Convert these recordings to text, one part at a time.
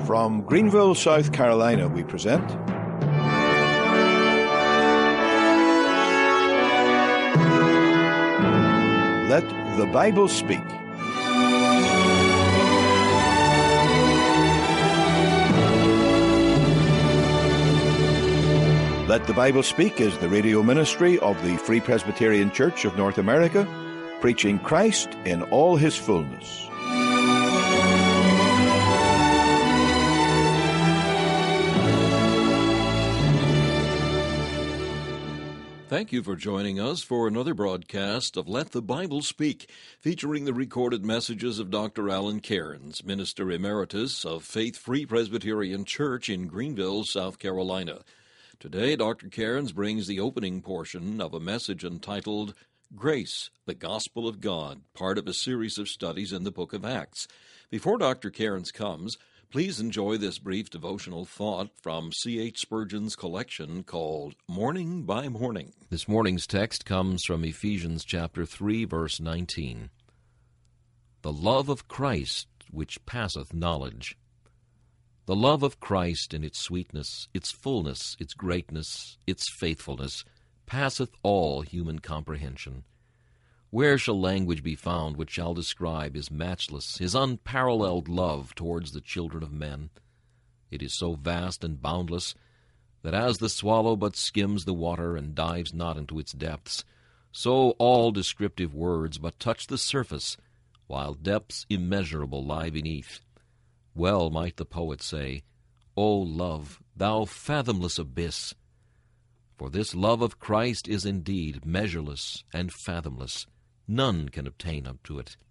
From Greenville, South Carolina, we present Let the Bible Speak. Let the Bible Speak is the radio ministry of the Free Presbyterian Church of North America, preaching Christ in all his fullness. Thank you for joining us for another broadcast of Let the Bible Speak, featuring the recorded messages of Dr. Alan Cairns, Minister Emeritus of Faith Free Presbyterian Church in Greenville, South Carolina. Today, Dr. Cairns brings the opening portion of a message entitled Grace, the Gospel of God, part of a series of studies in the book of Acts. Before Dr. Cairns comes, please enjoy this brief devotional thought from C.H. Spurgeon's collection called Morning by Morning. This morning's text comes from Ephesians chapter 3, verse 19. The love of Christ which passeth knowledge. The love of Christ in its sweetness, its fullness, its greatness, its faithfulness, passeth all human comprehension. Where shall language be found which shall describe his matchless, his unparalleled love towards the children of men? It is so vast and boundless that as the swallow but skims the water and dives not into its depths, so all descriptive words but touch the surface, while depths immeasurable lie beneath. Well might the poet say, O love, thou fathomless abyss! For this love of Christ is indeed measureless and fathomless. None can obtain up to it.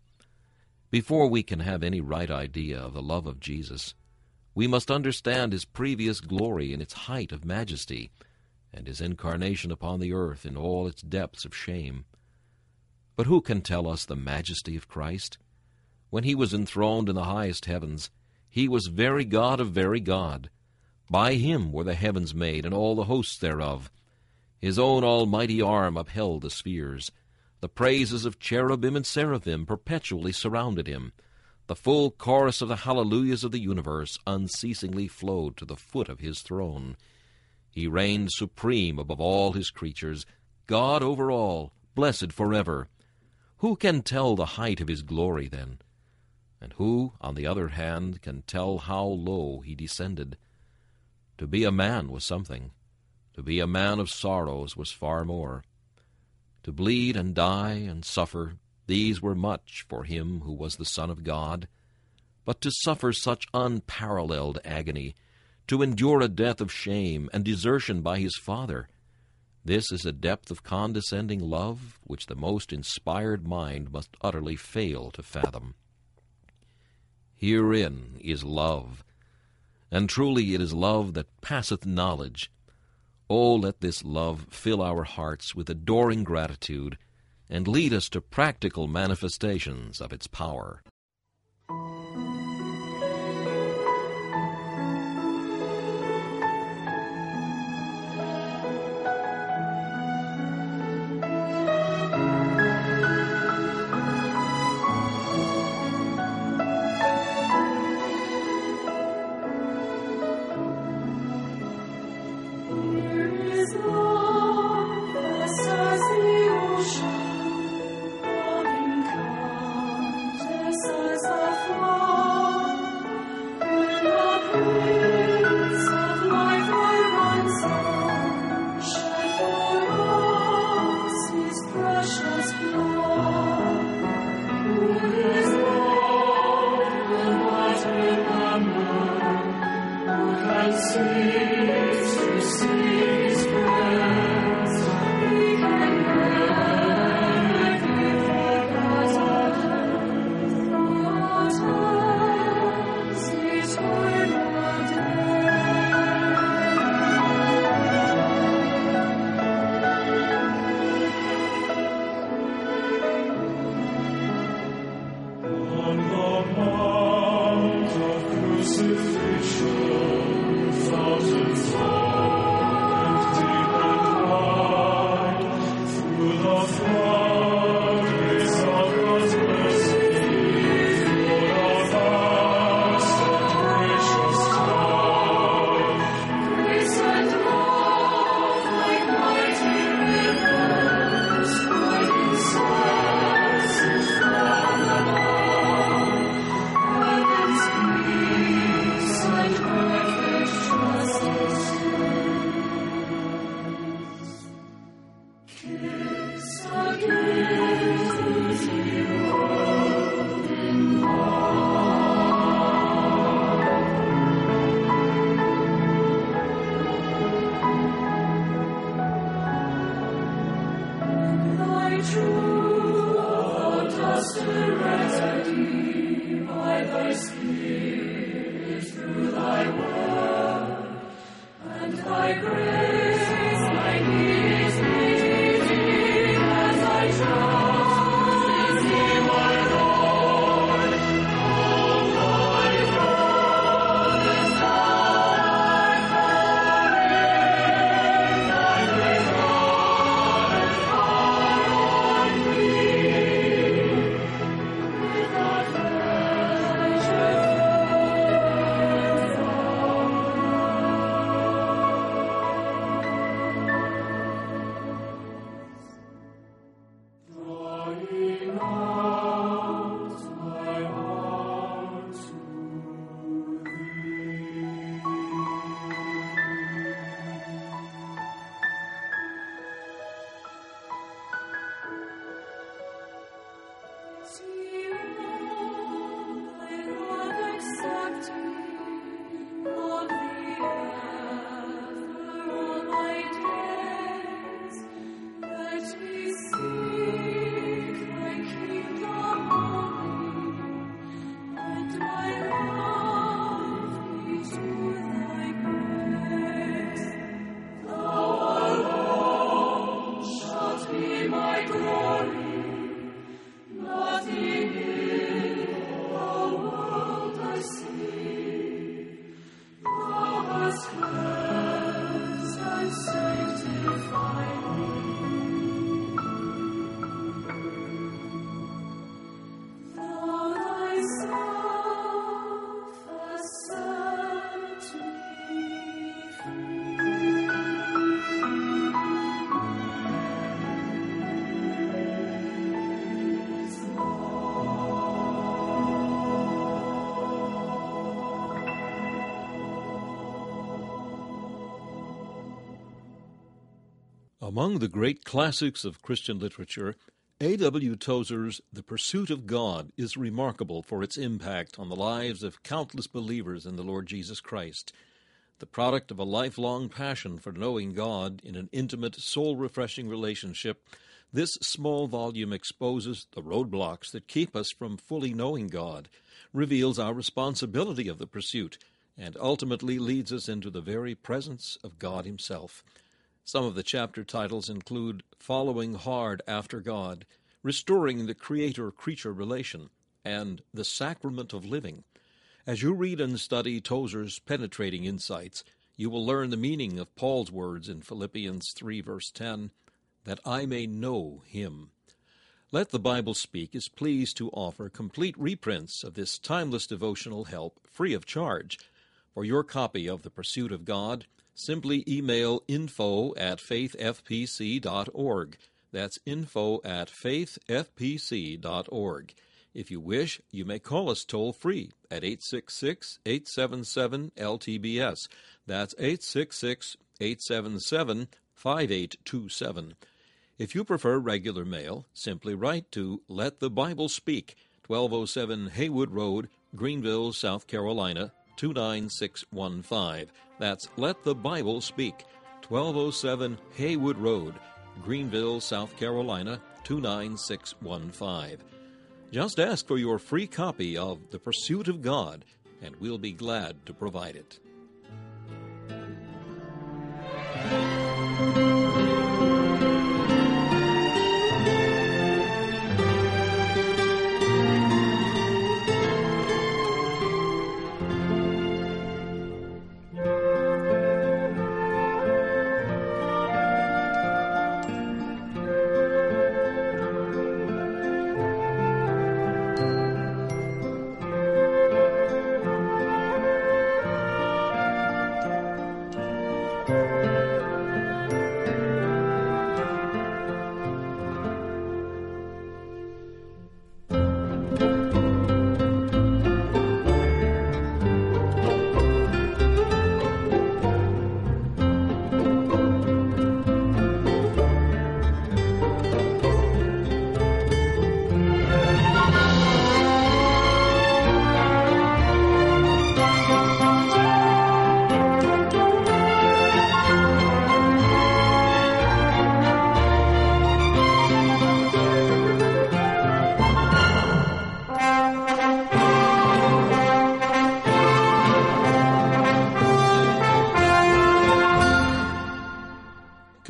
Before we can have any right idea of the love of Jesus, we must understand his previous glory in its height of majesty, and his incarnation upon the earth in all its depths of shame. But who can tell us the majesty of Christ? When he was enthroned in the highest heavens, he was very God of very God. By him were the heavens made, and all the hosts thereof. His own almighty arm upheld the spheres. The praises of cherubim and seraphim perpetually surrounded him. The full chorus of the hallelujahs of the universe unceasingly flowed to the foot of his throne. He reigned supreme above all his creatures, God over all, blessed forever. Who can tell the height of his glory then? And who, on the other hand, can tell how low he descended? To be a man was something. To be a man of sorrows was far more. To bleed and die and suffer, these were much for him who was the Son of God. But to suffer such unparalleled agony, to endure a death of shame and desertion by his Father, this is a depth of condescending love which the most inspired mind must utterly fail to fathom. Herein is love, and truly it is love that passeth knowledge. Oh, let this love fill our hearts with adoring gratitude and lead us to practical manifestations of its power. Loving kindness Among the great classics of Christian literature, A.W. Tozer's The Pursuit of God is remarkable for its impact on the lives of countless believers in the Lord Jesus Christ. The product of a lifelong passion for knowing God in an intimate, soul-refreshing relationship, this small volume exposes the roadblocks that keep us from fully knowing God, reveals our responsibility of the pursuit, and ultimately leads us into the very presence of God Himself. Some of the chapter titles include Following Hard After God, Restoring the Creator-Creature Relation, and The Sacrament of Living. As you read and study Tozer's penetrating insights, you will learn the meaning of Paul's words in Philippians 3, verse 10, that I may know Him. Let the Bible Speak is pleased to offer complete reprints of this timeless devotional help free of charge. For your copy of The Pursuit of God, simply email info@faithfpc.org. That's info@faithfpc.org. If you wish, you may call us toll-free at 866-877-LTBS. That's 866-877-5827. If you prefer regular mail, simply write to Let the Bible Speak, 1207 Haywood Road, Greenville, South Carolina, 29615. That's Let the Bible Speak, 1207 Haywood Road, Greenville, South Carolina, 29615. Just ask for your free copy of The Pursuit of God, and we'll be glad to provide it.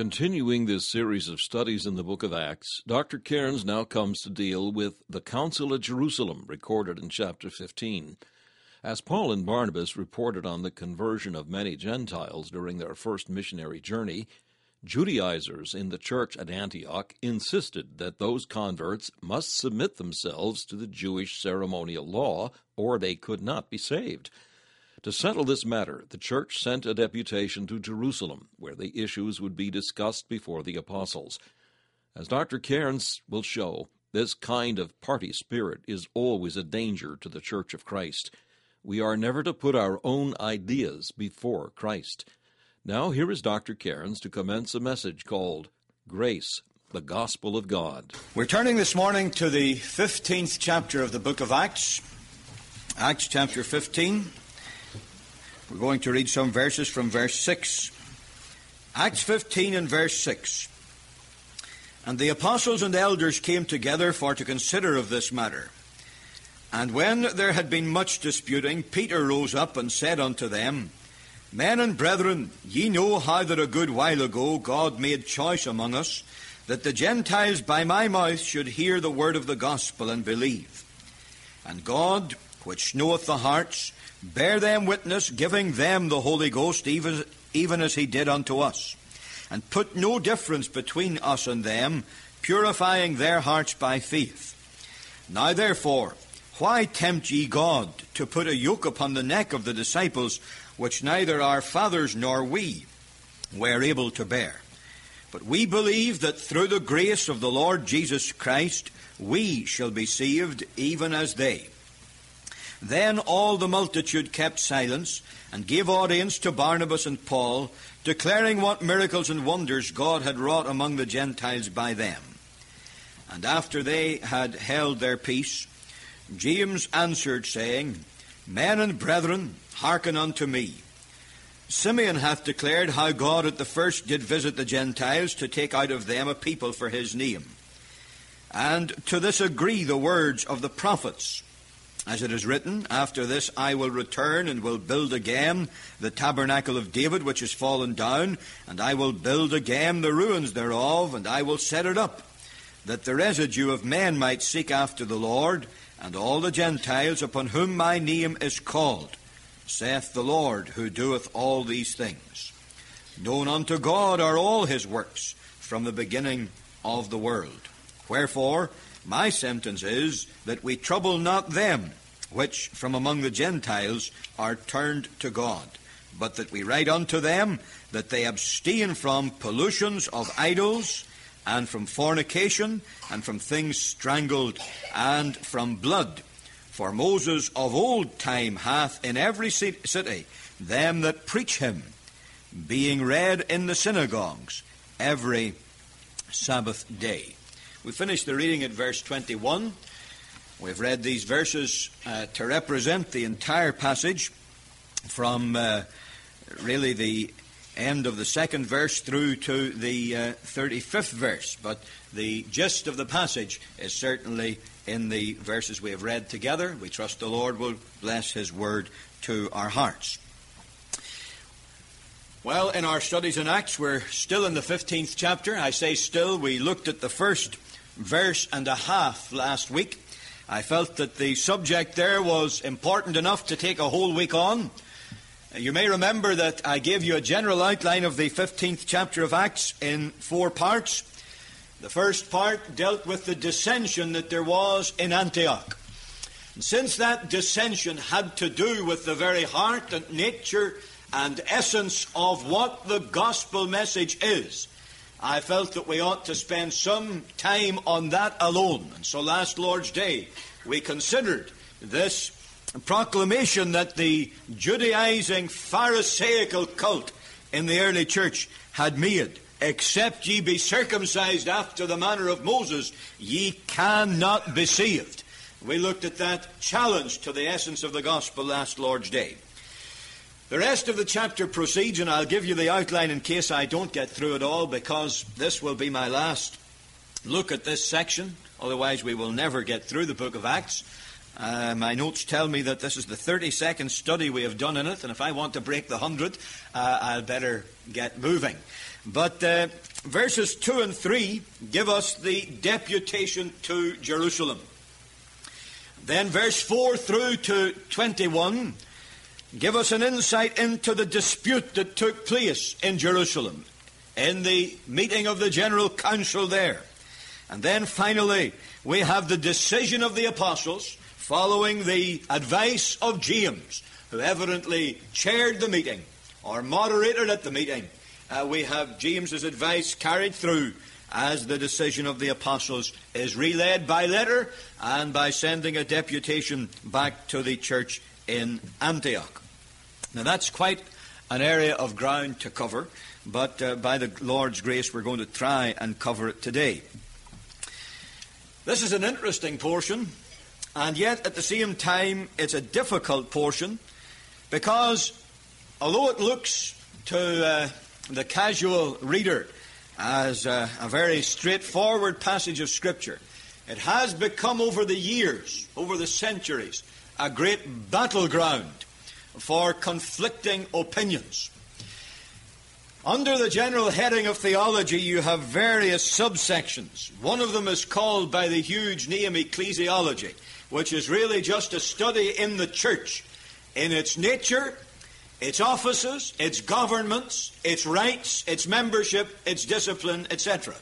Continuing this series of studies in the book of Acts, Dr. Cairns now comes to deal with the Council at Jerusalem, recorded in chapter 15. As Paul and Barnabas reported on the conversion of many Gentiles during their first missionary journey, Judaizers in the church at Antioch insisted that those converts must submit themselves to the Jewish ceremonial law, or they could not be saved. To settle this matter, the church sent a deputation to Jerusalem, where the issues would be discussed before the apostles. As Dr. Cairns will show, this kind of party spirit is always a danger to the Church of Christ. We are never to put our own ideas before Christ. Now here is Dr. Cairns to commence a message called Grace, the Gospel of God. We're turning this morning to the 15th chapter of the book of Acts. Acts chapter 15. We're going to read some verses from verse 6. Acts 15 and verse 6. And the apostles and elders came together for to consider of this matter. And when there had been much disputing, Peter rose up and said unto them, Men and brethren, ye know how that a good while ago God made choice among us, that the Gentiles by my mouth should hear the word of the gospel and believe. And God, which knoweth the hearts, bear them witness, giving them the Holy Ghost, even as he did unto us, and put no difference between us and them, purifying their hearts by faith. Now therefore, why tempt ye God to put a yoke upon the neck of the disciples, which neither our fathers nor we were able to bear? But we believe that through the grace of the Lord Jesus Christ we shall be saved, even as they. Then all the multitude kept silence, and gave audience to Barnabas and Paul, declaring what miracles and wonders God had wrought among the Gentiles by them. And after they had held their peace, James answered, saying, Men and brethren, hearken unto me. Simeon hath declared how God at the first did visit the Gentiles, to take out of them a people for his name. And to this agree the words of the prophets, as it is written, After this I will return, and will build again the tabernacle of David, which is fallen down, and I will build again the ruins thereof, and I will set it up, that the residue of men might seek after the Lord, and all the Gentiles upon whom my name is called, saith the Lord, who doeth all these things. Known unto God are all his works, from the beginning of the world. Wherefore, my sentence is that we trouble not them which from among the Gentiles are turned to God, but that we write unto them that they abstain from pollutions of idols, and from fornication, and from things strangled, and from blood. For Moses of old time hath in every city them that preach him, being read in the synagogues every Sabbath day. We finished the reading at verse 21. We've read these verses to represent the entire passage from really the end of the second verse through to the 35th verse. But the gist of the passage is certainly in the verses we have read together. We trust the Lord will bless his word to our hearts. Well, in our studies in Acts, we're still in the 15th chapter. I say still, we looked at the first verse and a half last week. I felt that the subject there was important enough to take a whole week on. You may remember that I gave you a general outline of the 15th chapter of Acts in 4 parts. The first part dealt with the dissension that there was in Antioch. And since that dissension had to do with the very heart and nature and essence of what the gospel message is, I felt that we ought to spend some time on that alone. And so last Lord's Day, we considered this proclamation that the Judaizing Pharisaical cult in the early church had made. Except ye be circumcised after the manner of Moses, ye cannot be saved. We looked at that challenge to the essence of the gospel last Lord's Day. The rest of the chapter proceeds, and I'll give you the outline in case I don't get through it all, because this will be my last look at this section. Otherwise, we will never get through the book of Acts. My notes tell me that this is the 32nd study we have done in it, and if I want to break the 100, I'll better get moving. But verses 2 and 3 give us the deputation to Jerusalem. Then verse 4 through to 21 give us an insight into the dispute that took place in Jerusalem, in the meeting of the General Council there. And then finally, we have the decision of the apostles following the advice of James, who evidently chaired the meeting or moderated at the meeting. We have James's advice carried through as the decision of the apostles is relayed by letter and by sending a deputation back to the church in Antioch. Now that's quite an area of ground to cover, but by the Lord's grace we're going to try and cover it today. This is an interesting portion, and yet at the same time it's a difficult portion, because although it looks to the casual reader as a very straightforward passage of Scripture, it has become over the years, over the centuries, a great battleground for conflicting opinions. Under the general heading of theology, you have various subsections. One of them is called by the huge name ecclesiology, which is really just a study in the church, in its nature, its offices, its governments, its rights, its membership, its discipline, etc.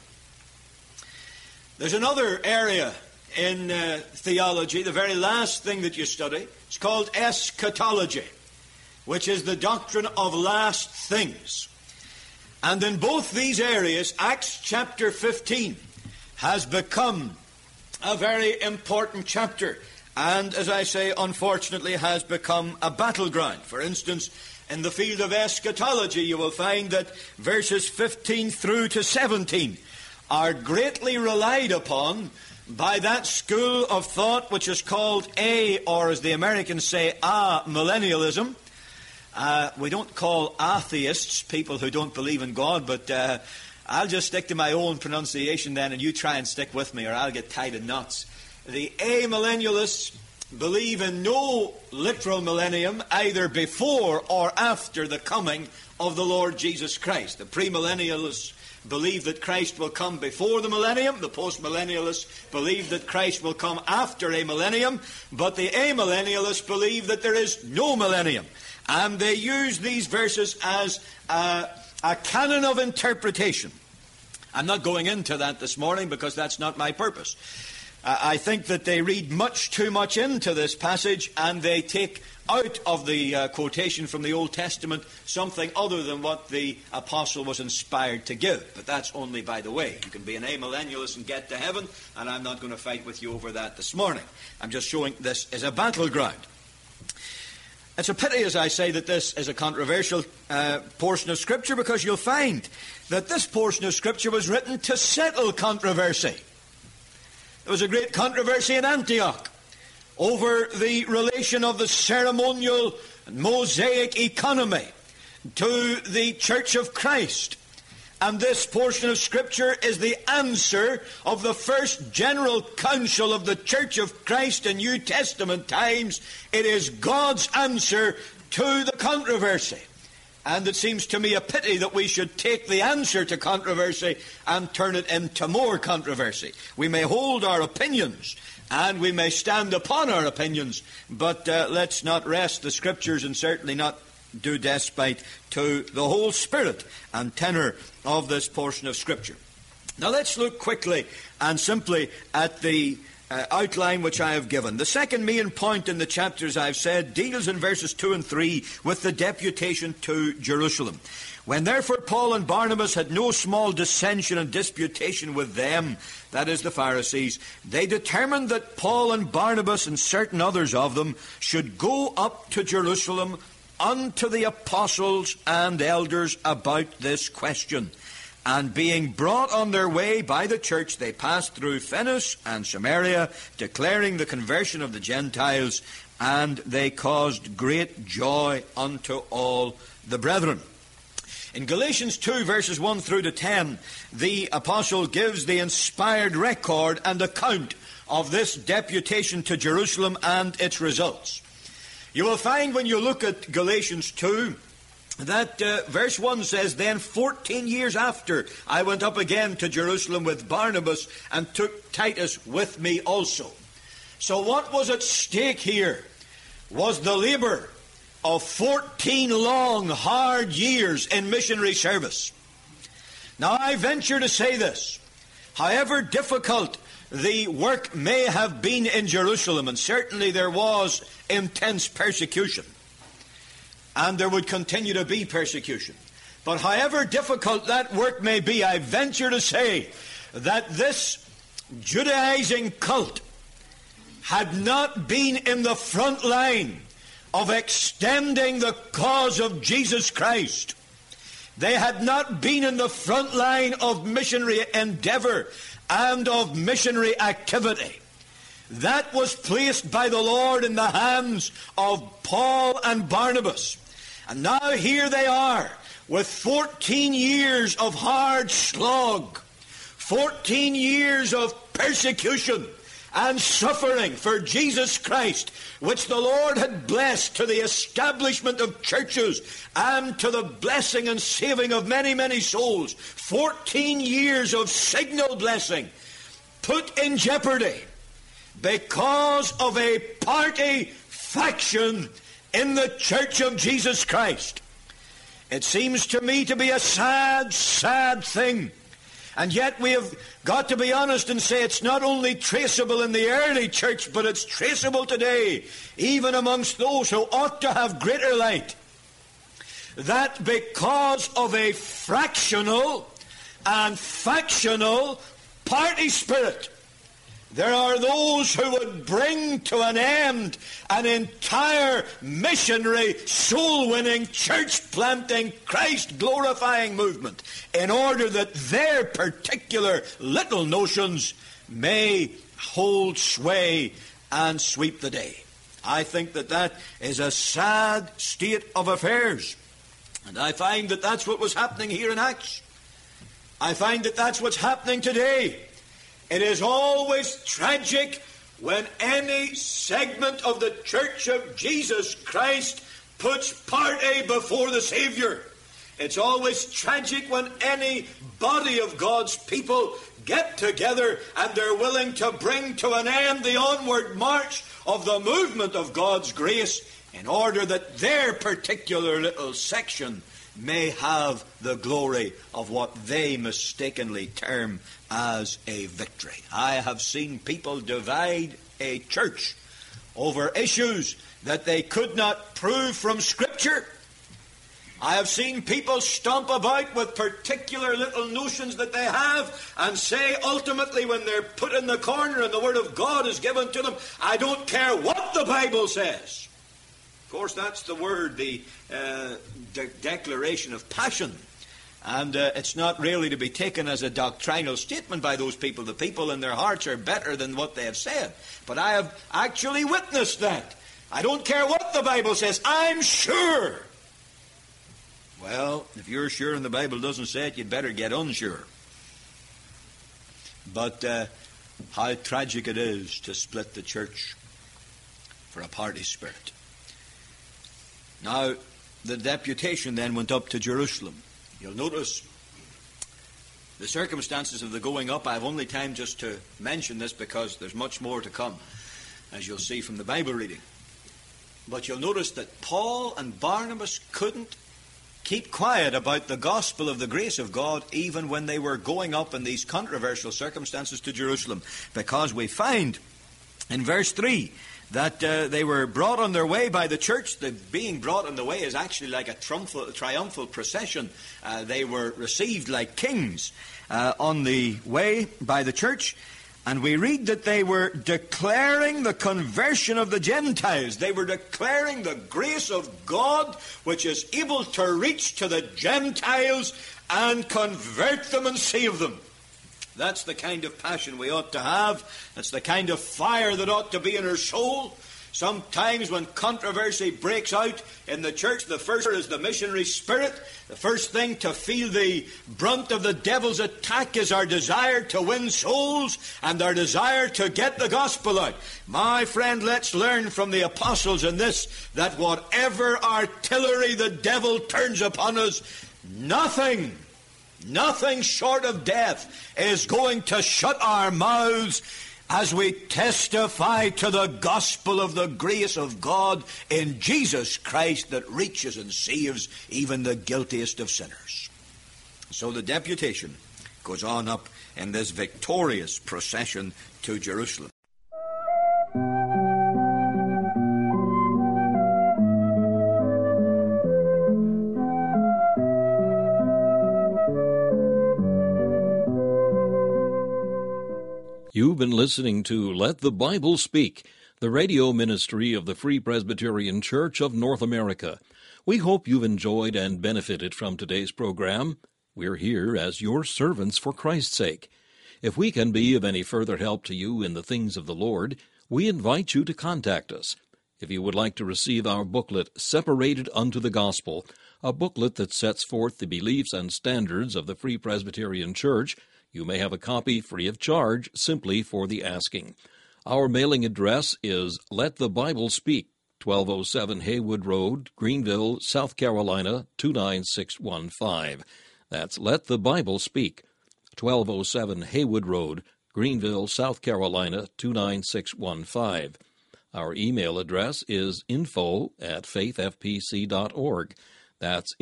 There's another area in theology, the very last thing that you study. It's called eschatology, which is the doctrine of last things. And in both these areas, Acts chapter 15 has become a very important chapter, and, as I say, unfortunately has become a battleground. For instance, in the field of eschatology, you will find that verses 15 through to 17 are greatly relied upon by that school of thought which is called or as the Americans say, millennialism. We don't call atheists people who don't believe in God, but I'll just stick to my own pronunciation then, and you try and stick with me or I'll get tied in knots. The amillennialists believe in no literal millennium, either before or after the coming of the Lord Jesus Christ. The premillennialists believe that Christ will come before the millennium. The postmillennialists believe that Christ will come after a millennium. But the amillennialists believe that there is no millennium. And they use these verses as a canon of interpretation. I'm not going into that this morning because that's not my purpose. I think that they read much too much into this passage, and they take out of the quotation from the Old Testament something other than what the apostle was inspired to give. But that's only by the way. You can be an amillennialist and get to heaven, and I'm not going to fight with you over that this morning. I'm just showing this is a battleground. It's a pity, as I say, that this is a controversial portion of Scripture, because you'll find that this portion of Scripture was written to settle controversy. There was a great controversy in Antioch over the relation of the ceremonial and Mosaic economy to the Church of Christ. And this portion of Scripture is the answer of the first general council of the Church of Christ in New Testament times. It is God's answer to the controversy. And it seems to me a pity that we should take the answer to controversy and turn it into more controversy. We may hold our opinions and we may stand upon our opinions, but let's not wrest the Scriptures and certainly not do despite to the whole spirit and tenor of this portion of Scripture. Now let's look quickly and simply at the outline which I have given. The second main point in the chapter, as I've said, deals in verses 2 and 3 with the deputation to Jerusalem. When therefore Paul and Barnabas had no small dissension and disputation with them, that is the Pharisees, they determined that Paul and Barnabas and certain others of them should go up to Jerusalem unto the apostles and elders about this question. And being brought on their way by the church, they passed through Phoenicia and Samaria, declaring the conversion of the Gentiles, and they caused great joy unto all the brethren. In Galatians 2, verses 1 through to 10, the apostle gives the inspired record and account of this deputation to Jerusalem and its results. You will find when you look at Galatians 2 that verse 1 says, "Then 14 years after I went up again to Jerusalem with Barnabas and took Titus with me also." So what was at stake here was the labor of 14 long, hard years in missionary service. Now I venture to say this: however difficult the work may have been in Jerusalem, and certainly there was intense persecution, and there would continue to be persecution, but however difficult that work may be, I venture to say that this Judaizing cult had not been in the front line of extending the cause of Jesus Christ. They had not been in the front line of missionary endeavor and of missionary activity. That was placed by the Lord in the hands of Paul and Barnabas. And now here they are with 14 years of hard slog, 14 years of persecution and suffering for Jesus Christ, which the Lord had blessed to the establishment of churches and to the blessing and saving of many, many souls. 14 years of signal blessing put in jeopardy because of a party faction in the Church of Jesus Christ. It seems to me to be a sad, sad thing. And yet we have got to be honest and say it's not only traceable in the early church, but it's traceable today, even amongst those who ought to have greater light. That because of a fractional and factional party spirit, there are those who would bring to an end an entire missionary, soul-winning, church-planting, Christ-glorifying movement in order that their particular little notions may hold sway and sweep the day. I think that that is a sad state of affairs. And I find that that's what was happening here in Acts. I find that that's what's happening today. It is always tragic when any segment of the Church of Jesus Christ puts party before the Savior. It's always tragic when any body of God's people get together and they're willing to bring to an end the onward march of the movement of God's grace in order that their particular little section may have the glory of what they mistakenly term as a victory. I have seen people divide a church over issues that they could not prove from Scripture. I have seen people stomp about with particular little notions that they have and say ultimately when they're put in the corner and the Word of God is given to them, I don't care what the Bible says. Of course, that's the word, the declaration of passion. And it's not really to be taken as a doctrinal statement by those people. The people in their hearts are better than what they have said. But I have actually witnessed that. I don't care what the Bible says. I'm sure. Well, if you're sure and the Bible doesn't say it, you'd better get unsure. But how tragic it is to split the church for a party spirit. Now, the deputation then went up to Jerusalem. You'll notice the circumstances of the going up. I have only time just to mention this because there's much more to come, as you'll see from the Bible reading. But you'll notice that Paul and Barnabas couldn't keep quiet about the gospel of the grace of God even when they were going up in these controversial circumstances to Jerusalem, because we find in verse 3 that they were brought on their way by the church. The being brought on the way is actually like a triumphal procession. They were received like kings on the way by the church. And we read that they were declaring the conversion of the Gentiles. They were declaring the grace of God, which is able to reach to the Gentiles and convert them and save them. That's the kind of passion we ought to have. That's the kind of fire that ought to be in our soul. Sometimes when controversy breaks out in the church, the first is the missionary spirit. The first thing to feel the brunt of the devil's attack is our desire to win souls and our desire to get the gospel out. My friend, let's learn from the apostles in this, that whatever artillery the devil turns upon us, nothing short of death is going to shut our mouths as we testify to the gospel of the grace of God in Jesus Christ that reaches and saves even the guiltiest of sinners. So the deputation goes on up in this victorious procession to Jerusalem. You've been listening to Let the Bible Speak, the radio ministry of the Free Presbyterian Church of North America. We hope you've enjoyed and benefited from today's program. We're here as your servants for Christ's sake. If we can be of any further help to you in the things of the Lord, we invite you to contact us. If you would like to receive our booklet, Separated Unto the Gospel, a booklet that sets forth the beliefs and standards of the Free Presbyterian Church, you may have a copy free of charge simply for the asking. Our mailing address is Let the Bible Speak, 1207 Haywood Road, Greenville, South Carolina, 29615. That's Let the Bible Speak, 1207 Haywood Road, Greenville, South Carolina, 29615. Our email address is info@faithfpc.org. That's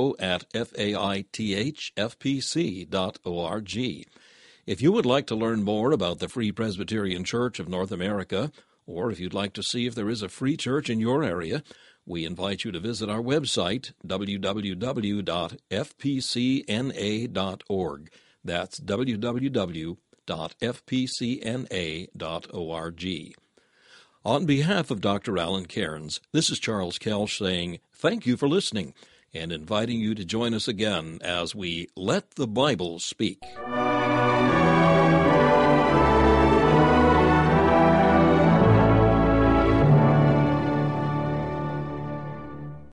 info@faithfpc.org. If you would like to learn more about the Free Presbyterian Church of North America, or if you'd like to see if there is a free church in your area, we invite you to visit our website, www.fpcna.org. That's www.fpcna.org. On behalf of Dr. Alan Cairns, this is Charles Kelch saying thank you for listening and inviting you to join us again as we Let the Bible Speak.